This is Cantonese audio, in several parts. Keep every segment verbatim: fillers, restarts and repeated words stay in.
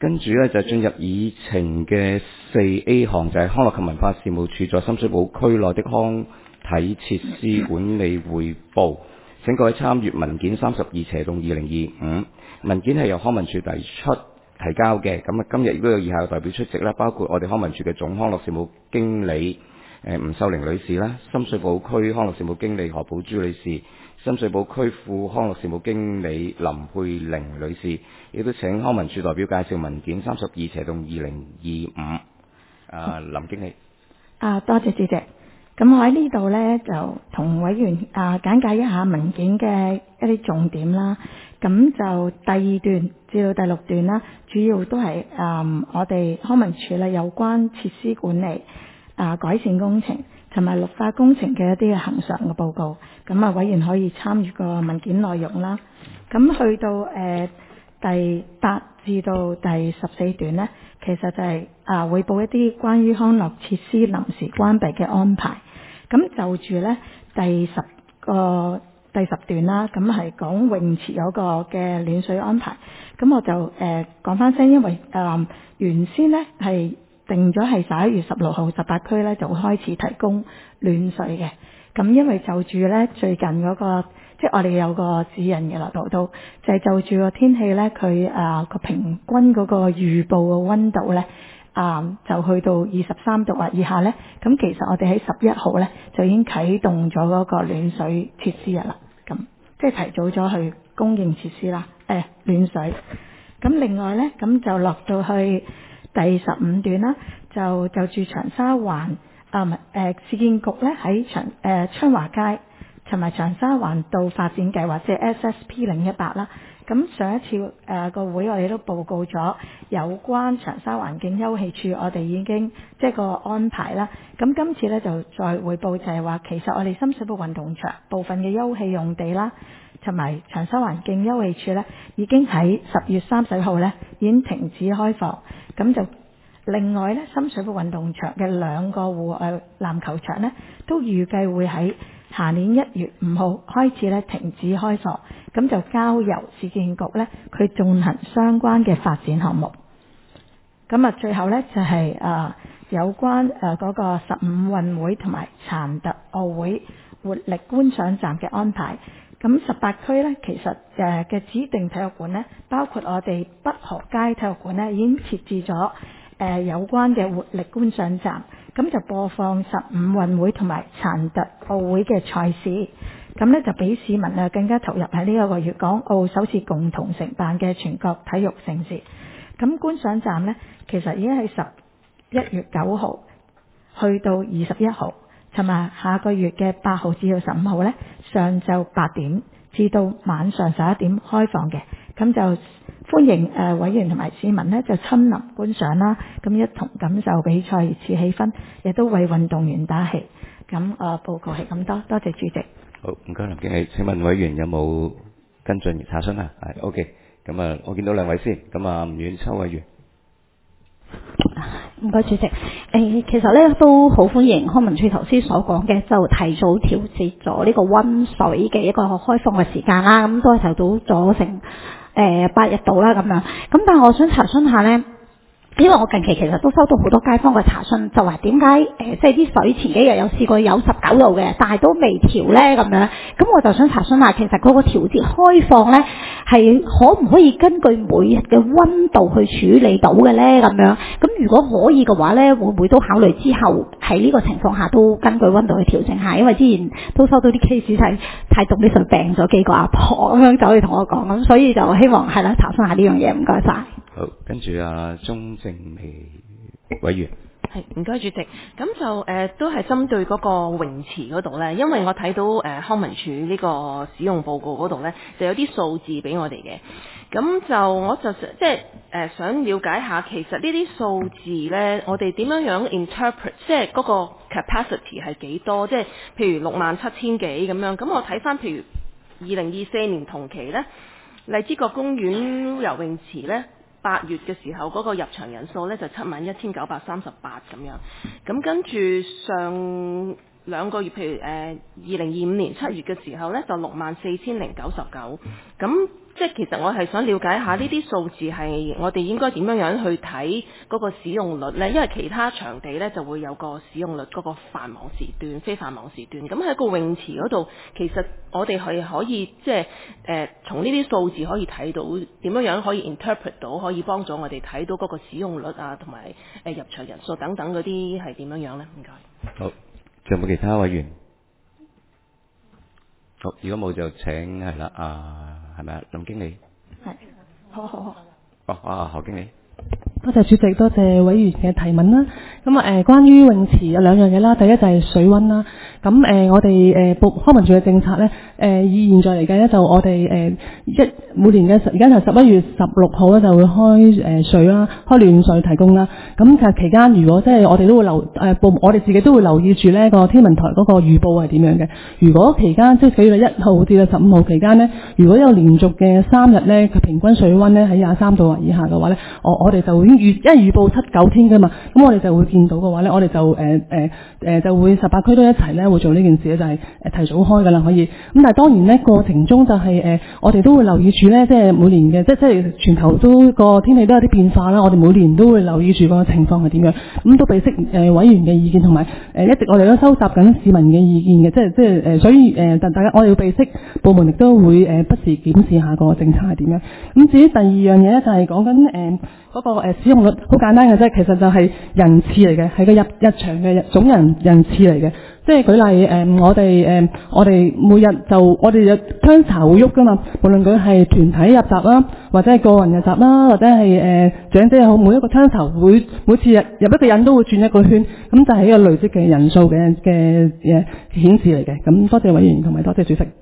跟住咧就進入議程嘅四 A 項，就係、是、康樂及文化事務署在深水埗區內的康體設施管理匯報。請各位參閱文件三十二斜洞二零二五，文件係由康文署提出提交嘅。咁啊，今日亦都有以下嘅代表出席啦，包括我哋康文署嘅總康樂事務經理誒吳秀玲女士啦，深水埗區康樂事務經理何寶珠女士，深水埗區副康樂事務經理林佩玲女士，亦都請康文署代表介紹文件三十二斜洞二零二五。啊，林經理。 啊，多謝主席。咁我喺呢度呢，就同委員啊簡介一下文件嘅一啲重點啦。咁就第二段至到第六段啦，主要都係誒、嗯、我哋康文署咧有關設施管理、啊改善工程同埋綠化工程嘅一啲恆常嘅報告。咁啊，委員可以參與個文件內容啦。咁去到誒、呃、第八至到第十四段呢，其實就係啊匯報一啲關於康樂設施臨時關閉嘅安排。咁就住呢第十個第十段啦，咁係講泳池嗰個嘅暖水安排。咁我就誒講翻聲，因為誒、呃、原先呢係定咗係十一月十六號十八區呢就會開始提供暖水嘅。咁因為就住呢最近嗰、那個即係我哋有個指引嘅啦，度都就係、是、就住個天氣呢，佢誒個平均嗰個預報嘅溫度呢。啊、嗯，就去到二十三度或以下呢。咁其實我哋喺十一號呢，就已經啟動咗嗰個暖水設施啦。咁即係提早咗去供應設施啦。誒、哎，暖水。咁另外呢，咁就落到去第十五段啦，就就住長沙灣啊，唔係誒市建局呢喺長誒昌華街同埋長沙灣道發展計劃，即係 S S P 零一八啦。咁上一次誒、呃、個會我哋都報告咗有關長沙環境休憩處，我哋已經即係個安排啦。咁今次咧就再匯報就係話，其實我哋深水埗運動場部分嘅休憩用地啦，同埋長沙環境休憩處咧，已經喺十月三十號咧已經停止開放。咁就另外咧，深水埗運動場嘅兩個戶外籃球場咧，都預計會喺下年一月五號開始咧停止開放，咁就交由市建局咧佢進行相關嘅發展項目。咁啊，最後咧就係、是、啊、呃、有關誒嗰、呃那個十五運會同埋殘特奧會活力觀賞站嘅安排。咁十八區咧，其實誒嘅、呃、指定體育館咧，包括我哋北河街體育館咧，已經設置咗誒、呃、有關嘅活力觀賞站。咁就播放十五運會同埋殘特奧會嘅賽事，咁呢就俾市民啊更加投入喺呢一個粵港澳首次共同承辦嘅全國體育盛事。咁觀賞站呢，其實已經喺十一月九號去到二十一號，同埋下個月嘅八號至到十五號呢，上晝八點至到晚上十一點開放嘅。咁就歡迎誒、呃、委員同埋市民呢就親臨觀賞啦，咁一同感受比賽熱刺氣氛，亦都為運動員打氣。咁誒、呃、報告係咁多，多謝主席。 好，唔該林經理。請問委員有冇跟進查詢啊？係 OK。咁啊，我見到兩位先。咁啊，吳婉秋委員。 唔該主席，誒、呃、其實咧都好歡迎康文署頭先所講嘅，就提早調節咗呢個溫水嘅一個開放嘅時間啦，咁都係提早咗成誒八日到啦咁樣。咁但係我想查詢下咧，因為我近期其實都收到好多街坊嘅查詢，就話點解誒即係啲水前幾日有試過有十九度嘅，但係都未調咧咁樣。咁我就想查詢下，其實嗰個調節開放咧係可唔可以根據每日嘅溫度去處理到嘅咧咁樣？咁如果可以嘅話咧，會唔會都考慮之後喺呢個情況下都根據溫度去調整下？因為之前都收到啲 case 係太凍啲水病咗幾個阿婆咁樣走去同我講，咁所以就希望係啦查詢下呢樣嘢，唔該晒。 好，跟住啊，鐘正美委員。 係，唔該主席。咁就誒、呃、都係針對嗰個泳池嗰度咧，因為我睇到誒、呃、康文署呢個使用報告嗰度咧，就有啲數字俾我哋嘅。咁就我就即係誒想了解下，其實呢啲數字咧，我哋點樣樣 interpret， 即係嗰個 capacity 係幾多？即係譬如六萬七千幾咁樣。咁我睇翻譬如二零二四年同期咧，荔枝角公園游泳池咧，八月嘅時候嗰、那個入場人數咧就七萬一千九百三十八咁樣，咁跟住上兩個月，譬如誒二零二五年七月嘅時候咧，就六萬四千零九十九。咁即係其實我係想了解下呢啲數字係我哋應該點樣樣去睇嗰個使用率咧？因為其他場地咧就會有個使用率嗰個繁忙時段、非繁忙時段。咁喺個泳池嗰度，其實我哋係可以即係誒從呢啲數字可以睇到點樣樣可以 interpret 到，可以幫助我哋睇到嗰個使用率啊，同埋誒入場人數等等嗰啲係點樣樣咧？唔該。 好，仲有冇其他委員？好，如果冇就請係啦，啊係咪啊，林經理？ 係，好好好。 哦，啊何經理。 多謝主席，多謝委員嘅提問啦。咁啊誒，關於泳池有兩樣嘢啦，第一就係水溫啦。咁誒、呃，我哋誒部康文署嘅政策咧，誒、呃、以現在嚟計咧，就我哋誒一每年嘅而家就十一月十六號咧就會開誒、呃、水啦，開暖水提供啦。咁其實期間如果即係我哋都會留誒部、呃，我哋自己都會留意住呢個天文台嗰個預報係點樣嘅。如果期間即係四月一號至到十五號期間呢，如果有連續嘅三日咧，佢平均水溫咧喺廿三度或以下嘅話咧，我我哋就已經預因為預報七九天㗎嘛，咁我哋就會見到嘅話咧，我哋就誒誒誒就會十八區都一齊咧會做呢件事咧，就係、是、誒提早開㗎啦，可以。咁但係當然咧過程中就係、是、誒、呃、我哋都會留意住咧，即係每年嘅即即係全球都個天氣都有啲變化啦，我哋每年都會留意住個情況係點樣，咁都備悉誒委員嘅意見同埋誒一直我哋都收集緊市民嘅意見嘅，即係即係誒所以誒但、呃、大家我哋要備悉部門亦都會誒、呃、不時檢視下個政策係點樣。咁至於第二樣嘢咧就係講緊誒嗰個誒使用率好簡單嘅啫，其實就係人次嚟嘅，係個入入場嘅總人人次嚟嘅。即係舉例誒、呃，我哋誒、呃、我哋每日就我哋有槍查會喐噶嘛，無論佢係團體入閘啦，或者係個人入閘啦，或者係誒、呃、長者又好，每一個槍查會每次入入一個人都會轉一個圈，咁就係一個累積嘅人數嘅嘅嘅顯示嚟嘅。咁多謝委員同埋多謝主席。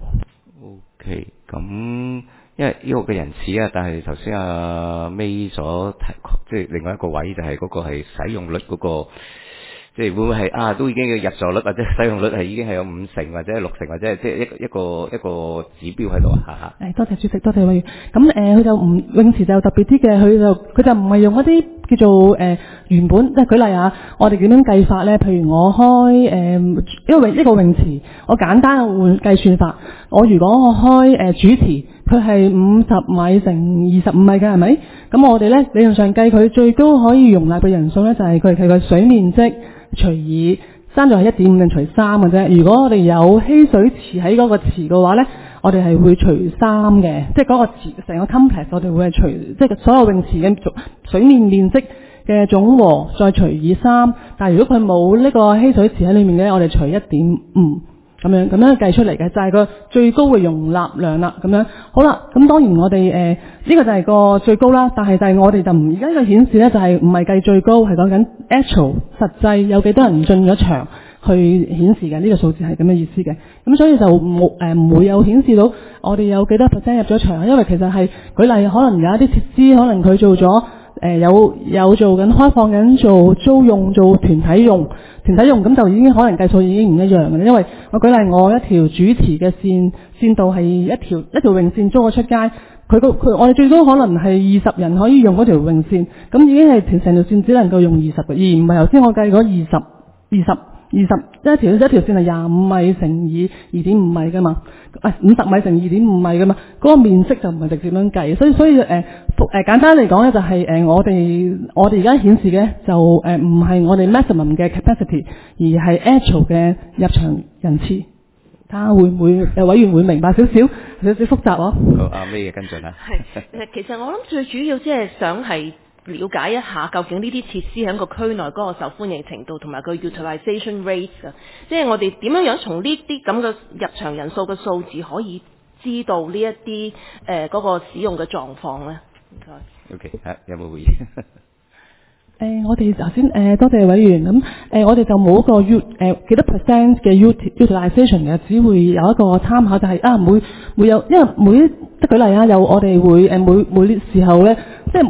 OK，咁。因為呢個嘅人次啊，但係頭先阿 May 所提，即係另外一個位就係嗰個係使用率嗰、那個，即係會唔會係啊？都已經嘅入座率或者使用率係已經係有五成或者係六成或者係即係一一個一個指標喺度啊！嚇嚇。誒，多謝主席，多謝委員。咁誒，佢、呃、就唔泳池就特別啲嘅，佢就佢就唔係用一啲叫做誒、呃、原本，即係舉例啊，我哋點樣計法咧？譬如我開誒、呃，因為一個泳池，我簡單換計算法，我如果我開誒、呃、主池。佢係五十米乘二十五米嘅係咪？咁我哋咧理論上計佢最高可以容納嘅人數咧，就係佢係個水面積除以三就係一點五定除三嘅啫。如果我哋有嬉水池喺嗰個池嘅話咧，我哋係會除三嘅，即係嗰個池成個 complex 我哋會係除，即係所有泳池嘅水面面積嘅總和再除以三。但係如果佢冇呢個嬉水池喺裏面咧，我哋除一點五。咁樣咁樣計出嚟嘅就係、是、個最高嘅容納量啦。咁樣好啦，咁當然我哋誒呢個就係個最高啦。但係就係我哋就唔而家呢個顯示咧，就係唔係計最高，係講緊 actual 實際有幾多人進咗場去顯示嘅呢、這個數字係咁嘅意思嘅。咁所以就冇誒唔會有顯示到我哋有幾多 percent 入咗場，因為其實係舉例可能有一啲設施可能佢做咗誒、呃、有有做緊開放緊做租用做團體用。團體用咁就已經可能計數已經唔一樣嘅啦，因為我舉例我一條主池嘅線線道係一條一條泳線租咗出街，佢個佢我哋最多可能係二十人可以用嗰條泳線，咁已經係成條線只能夠用二十個，而唔係頭先我計嗰二十二十二十一條一條線係廿五米乘以二點五米㗎嘛，誒五十米乘二點五米㗎嘛，嗰、那個面積就唔係直接咁計，所以所以誒誒、呃呃、簡單嚟講咧就係、是、誒、呃、我哋我哋而家顯示嘅就誒唔係我哋 maximum 嘅 capacity， 而係 actual 嘅入場人次，睇下會唔會誒委員會明白少少少少複雜咯。 好，阿 May 嘅跟進啦。 係誒，其實我諗最主要即係想係了解一下究竟呢啲設施喺個區內嗰個受歡迎程度同埋個 utilization rate 啊，即係我哋點樣樣從呢啲咁嘅入場人數嘅數字可以知道呢一啲誒嗰個使用嘅狀況咧？唔該。 OK，嚇有冇會議？ 誒、呃，我哋頭先誒多謝委員咁誒、呃，我哋就冇一個 u 誒、呃、幾多 percent 嘅 utilization 嘅，只會有一個參考就係、是、啊每每有，因為每即舉例啊，有我哋會誒每每時候咧，即係嗰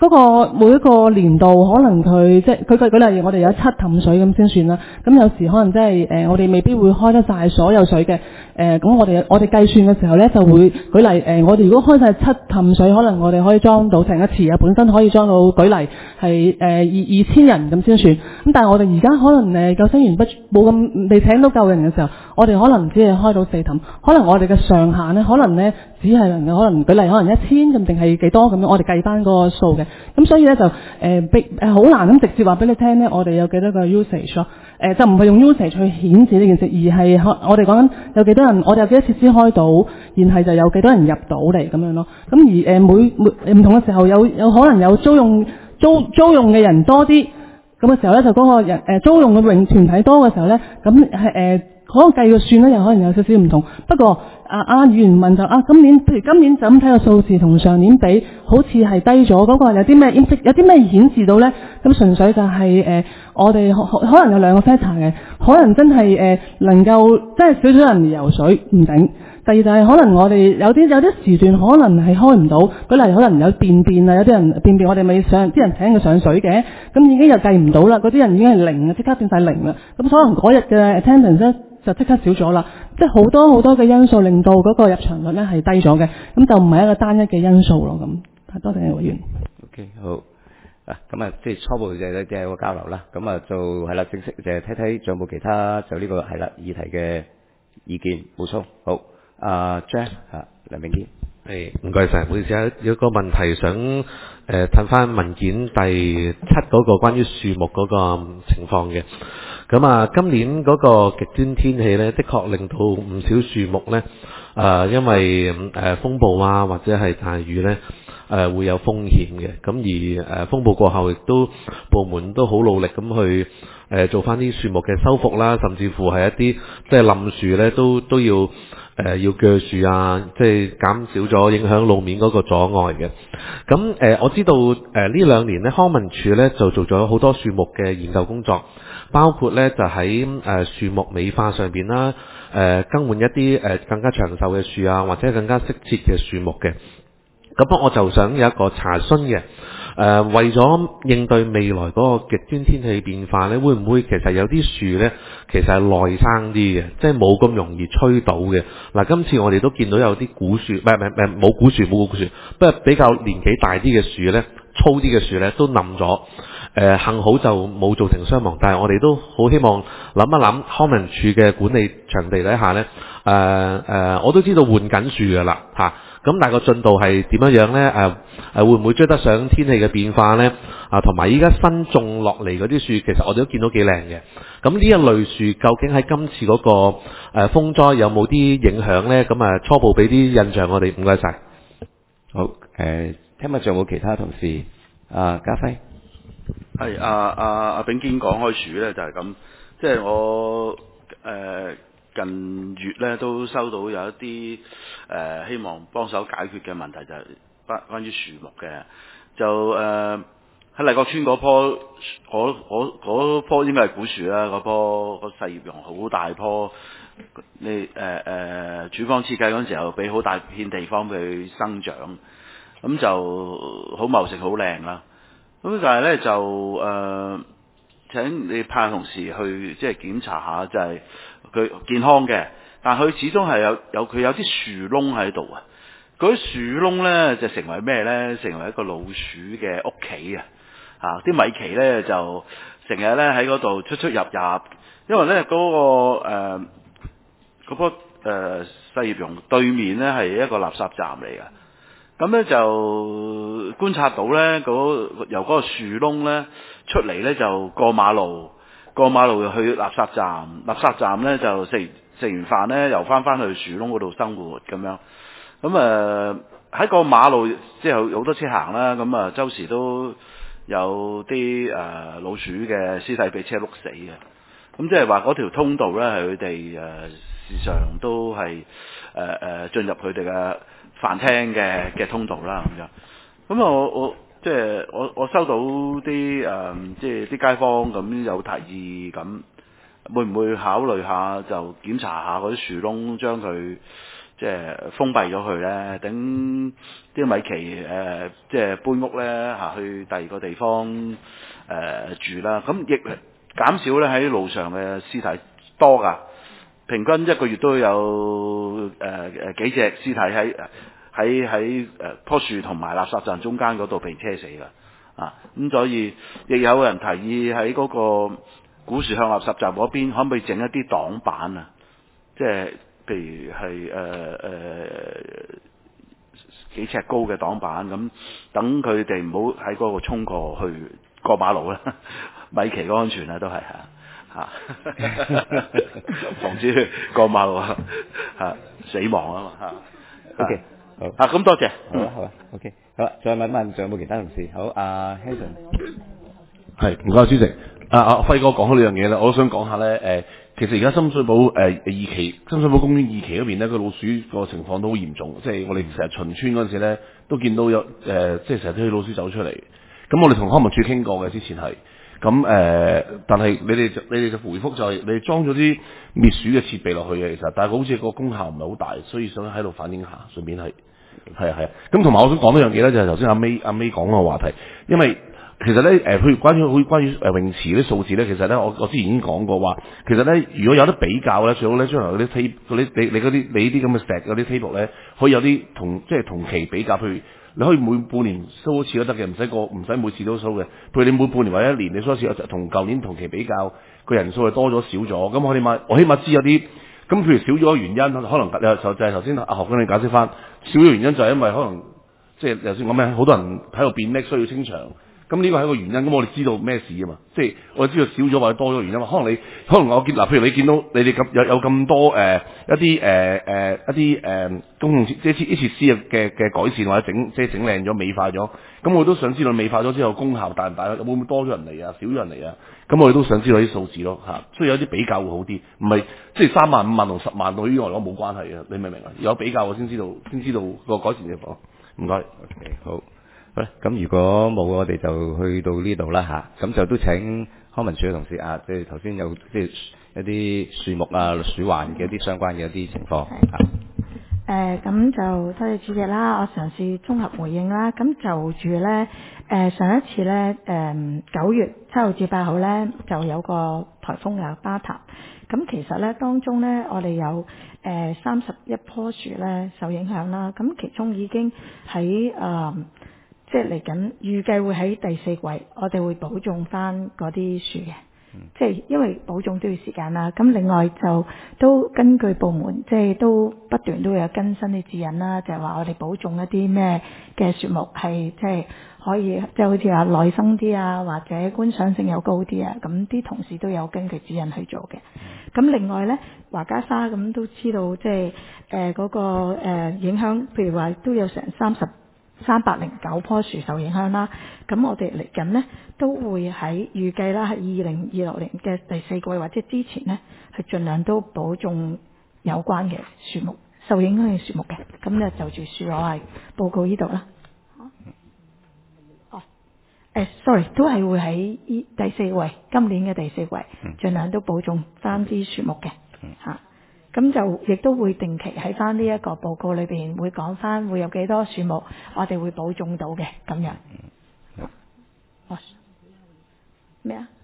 嗰個每一個年度可能佢即係佢舉舉例，我哋有七氹水咁先算啦。咁有時可能即係誒，我哋未必會開得晒所有水嘅。誒咁我哋我哋計算嘅時候咧，就會舉例誒，我哋如果開晒七氹水，可能我哋可以裝到成一池啊，本身可以裝到舉例係誒二二千人咁先算。咁但係我哋而家可能誒救生員不冇咁未請到夠人嘅時候，我哋可能只係開到四氹，可能我哋嘅上限咧，可能咧只係能夠可能舉例可能一千咁定係幾多咁樣，我哋計翻嗰個數嘅。咁所以咧就誒逼誒好難咁直接話俾你聽咧，我哋有幾多個 usage 咯。誒、呃、就唔係用 usage 去顯示呢件事，而係我哋講緊有幾多人，我哋有幾多設施開到，然後就有幾多人入到嚟咁樣咯。咁而誒每每唔同嘅時候有有可能有租用租租用嘅人多啲，咁嘅時候咧就嗰個人誒、呃、租用嘅泳團體多嘅時候咧，咁係誒嗰個計嘅算咧又可能有少少唔同。不過啊啊議員問就啊今年譬如今年就咁睇個數字同上年比，好似係低咗，嗰、那個有啲咩有啲咩顯示到咧？咁純粹就係、是、誒、呃、我哋可可能有兩個 factor 嘅，可能真係誒、呃、能夠即係少少人游水唔頂。第二就係可能我哋有啲有啲時段可能係開唔到，舉例可能有便便啊，有啲人便便我哋未上，啲人請佢上水嘅，咁已經又計唔到啦，嗰啲人已經係零啊，即刻變晒零啦。咁可能嗰日嘅 attendance 咧就即刻少咗啦，即係好多好多嘅因素令到嗰個入場率咧係低咗嘅，咁就唔係一個單一嘅因素咯。咁多謝委員。 OK 好。啊，咁啊，即係初步就係即係個交流啦。咁啊，就係啦，正式就係睇睇仲有冇其他就呢個係啦議題嘅意見補充。好，阿 Jeff 啊，梁秉堅。 係，唔該晒，唔好意思啊，有個問題想誒睇翻文件第七嗰個關於樹木嗰個情況嘅。咁啊，今年嗰個極端天氣咧，的確令到唔少樹木咧，誒、呃，因為誒、呃、風暴啊，或者係大雨咧。誒、呃、會有風險嘅，咁而誒、呃、風暴過後，亦都部門都好努力咁去誒、呃、做翻啲樹木嘅修復啦，甚至乎係一啲即係冧樹咧，都都要誒、呃、要鋸樹啊，即係減少咗影響路面嗰個阻礙嘅。咁誒、呃、我知道誒呢、呃、兩年咧，康文署咧就做咗好多樹木嘅研究工作，包括咧就喺誒、呃、樹木美化上邊啦，誒、呃、更換一啲誒、呃、更加長壽嘅樹啊，或者更加適切嘅樹木嘅。咁我就想有一個查詢嘅，誒、呃、為咗應對未來嗰個極端天氣變化呢，會唔會其實有啲樹呢，其實係內生啲嘅，即係冇咁容易吹倒嘅。嗱，今次我哋都見到有啲古樹，唔係唔係冇古樹冇古樹，不過比較年紀大啲嘅樹呢，粗啲嘅樹呢都冧咗。誒、呃、幸好就冇造成傷亡，但係我哋都好希望諗一諗康文署嘅管理場地底下呢，誒、呃、誒、呃、我都知道換緊樹㗎啦嚇。咁但係個進度係點樣樣呢？誒、啊、誒會唔會追得上天氣嘅變化呢？啊，同埋依家新種落嚟嗰啲樹，其實我哋都見到幾靚嘅。咁呢一類樹究竟喺今次嗰、那個誒、啊、風災有冇啲影響呢？咁啊初步俾啲印象我哋，唔該晒。 好，誒、呃，聽日仲有冇其他同事？啊，家輝。 係啊啊阿秉堅講開樹呢，就係、是、咁，即係我誒。呃近月咧都收到有一啲誒、呃、希望幫手解決嘅問題，就係關關於樹木嘅。就誒喺麗閣村嗰棵嗰嗰嗰棵應該係古樹啦，嗰棵個細葉榕好大棵。你誒誒署方設計嗰陣時候，俾好大片地方俾佢生長，咁就好茂盛好靚啦。咁但係咧就誒、呃、請你派同事去即係檢查下，就係、是。佢健康嘅，但係佢始終係有有佢有啲樹窿喺度啊！嗰啲樹窿咧就成為咩咧？成為一個老鼠嘅屋企啊！啊，啲米奇咧就成日咧喺嗰度出出入入，因為咧嗰、嗰個誒嗰棵誒細葉榕對面咧係一個垃圾站嚟嘅，咁咧就觀察到咧嗰、嗰個、由嗰個樹窿咧出嚟咧就過馬路。過馬路去垃圾站，垃圾站咧就食食完飯咧又翻翻去樹窿嗰度生活咁樣。咁誒喺個馬路即係好多車行啦，咁啊周時都有啲誒、呃、老鼠嘅屍體俾車碌死嘅。咁即係話嗰條通道咧係佢哋誒時常都係誒誒進入佢哋嘅飯廳嘅嘅通道啦咁樣。咁啊我我。即係我我收到啲誒、呃，即係啲街坊咁有提議，咁會唔會考慮下就檢查下嗰啲樹窿，將佢即即係封閉咗佢咧，等啲米奇誒即係搬屋咧嚇去第二個地方誒、呃、住啦。咁亦減少咧喺路上嘅屍體多㗎，平均一個月都有誒誒、呃、幾隻屍體喺喺喺誒樖樹同埋垃圾站中間嗰度被車死㗎。啊，咁所以亦有人提議喺嗰個古樹巷垃圾站嗰邊，可唔可以整一啲擋板啊？即係譬如係誒誒幾尺高嘅擋板，咁等佢哋唔好喺嗰個衝過去過馬路啦，米奇嘅安全啊，都係嚇嚇，防止過馬路啊嚇死亡啊嘛嚇。 OK。好啊，咁多謝。 好啊，好啊 ，OK， 好啦，再問一問，仲有冇其他同事？好，阿 Hanson。 係，唔該主席。啊啊，輝哥講開呢樣嘢咧，我都想講下咧。誒、呃，其實而家深水埗誒、呃、二期深水埗公園二期嗰邊咧，個老鼠個情況都好嚴重。即係我哋成日巡村嗰陣時咧，都見到有誒、呃，即係成日都有老鼠走出嚟。咁我哋同康文署傾過嘅，之前係。咁誒、呃，但係你哋就你哋就回覆就係、是、你哋裝咗啲滅鼠嘅設備落去嘅，其實，但係好似個功效唔係好大，所以想喺度反映下，順便係係啊係啊。咁同埋我想講一樣嘢咧，就係頭先阿 May 阿 May 講個話題，因為其實咧誒，譬如關於好關於誒泳池啲數字咧，其實咧我我之前已經講過話，其實咧如果有得比較咧，最好咧將來嗰啲 table 嗰啲你你嗰啲你啲咁嘅石嗰啲 table 咧，可以有啲同即係同期比較，譬如。你可以每半年收一次都得嘅，唔使過唔使每次都收嘅。譬如你每半年或者一年你收一次，同舊年同期比較，個人數係多咗少咗。咁我起碼我起碼知有啲，咁譬如少咗嘅原因，可能就就係頭先阿何君你解釋翻，少咗原因就係因為可能即係頭先講咩，好多人喺度變叻需要清場。咁呢個係一個原因，咁我哋知道咩事啊嘛，即係我哋知道少咗或者多咗原因嘛。可能你可能我見嗱，譬如你見到你哋咁有有咁多誒、呃、一啲誒誒一啲誒、呃、公共設即係啲設施嘅嘅改善或者整即係整靚咗美化咗，咁我都想知道美化咗之後功效大唔大，會唔會多咗人嚟啊，少咗人嚟啊？咁我哋都想知道啲數字咯嚇，所以有啲比較會好啲，唔係即係三萬五萬同十萬對於我嚟講冇關係嘅，你明唔明啊？有比較我先知道先知道個改善嘅方。唔該 ，OK 好。好啦，咁如果冇，我哋就去到呢度啦吓，咁就都請康文署嘅同事啊，即係頭先有即係一啲樹木啊、鼠患嘅一啲相關嘅一啲情況嚇。 誒咁就多謝主席啦，我嘗試綜合回應啦。咁就住咧誒上一次咧誒九月七號至八號咧就有個颱風嘅巴塔。咁其實咧當中咧我哋有誒三十一棵樹咧受影響啦。咁其中已經喺誒。呃即係嚟緊，預計會喺第四季，我哋會保種翻嗰啲樹嘅。嗯、即係因為保種都要時間啦。咁另外就都根據部門，即係都不斷都會有更新啲指引啦，就係、是、話我哋保種一啲咩嘅樹木係即係可以，即係好似話耐生啲啊，或者觀賞性又高啲啊。咁啲同事都有根據指引去做嘅。咁、嗯、另外咧，華家沙咁都知道，即係誒嗰個、呃、影響，譬如話都有成三十。三百零九棵樹受影響啦，咁我哋嚟緊呢都會喺預計啦，喺二零二六年嘅第四季或者之前呢，係盡量都保種有關嘅樹木受影響嘅樹木嘅，咁咧就住樹我係報告呢度啦。哦，誒，sorry， 都係會喺依第四季，今年嘅第四季，盡量都保種翻啲樹木嘅嚇。咁就亦都會定期喺翻呢一個報告裏邊會講翻會有幾多樹木，我哋會保種到嘅咁樣。哦，咩啊？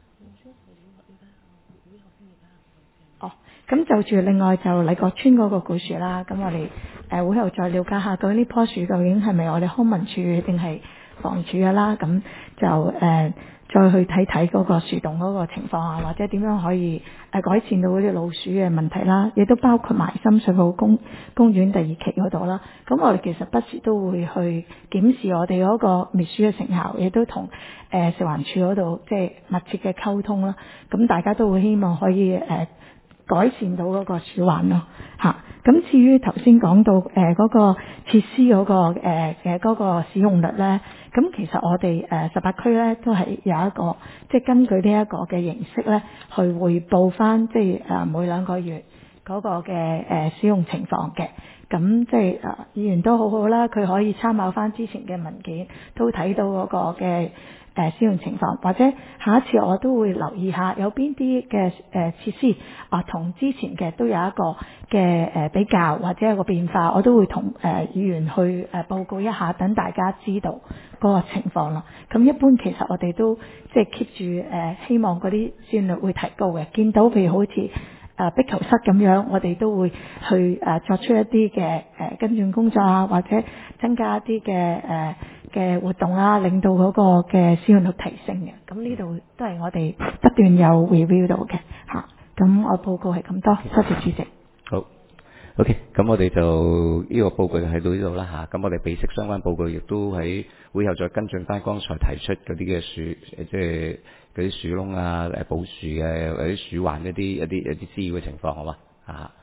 哦，咁就住另外就禮閣村嗰個古樹啦。咁我哋誒會後再了解下究竟呢棵樹究竟係咪我哋康文署定係房署嘅啦？咁就誒。呃再去睇睇嗰個樹洞嗰個情況啊，或者點樣可以誒改善到嗰啲老鼠嘅問題啦，亦都包括埋深水埗公公園第二期嗰度啦。咁我哋其實不時都會去檢視我哋嗰個滅鼠嘅成效，亦都同誒食環署嗰度即係密切嘅溝通啦。咁大家都會希望可以誒、呃、改善到嗰個鼠患咯嚇。咁至於頭先講到誒嗰、呃嗰個設施嗰、嗰個誒嘅嗰個使用率咧。咁其實我哋誒十八區咧都係有一個，即係根據呢一個嘅形式咧，去匯報翻即係誒每兩個月嗰個嘅誒使用情況嘅。咁即係誒議員都好好啦，佢可以參考翻之前嘅文件，都睇到嗰個嘅誒使用情況，或者下一次我都會留意下有邊啲嘅誒設施啊，同之前嘅都有一個嘅誒比較或者有個變化，我都會同誒議員去誒報告一下，等大家知道嗰個情況咯。咁一般其實我哋都即係 keep 住誒，希望嗰啲使用率會提高嘅。見到譬如好似誒壁球室咁樣，我哋都會去誒作出一啲嘅誒跟進工作啊，或者增加一啲嘅誒嘅活動啊，令到嗰個嘅使用率提升嘅。咁呢度都係我哋不斷有 review 到嘅嚇。咁我報告係咁多，多謝主席。 好。OK，咁我哋就呢個報告就喺到呢度啦嚇。咁我哋備悉相關報告，亦都喺會後再跟進翻剛才提出嗰啲嘅樹，即係嗰啲樹窿啊、誒補樹嘅、或者鼠患一啲一啲一啲滋擾嘅情況，好嘛嚇。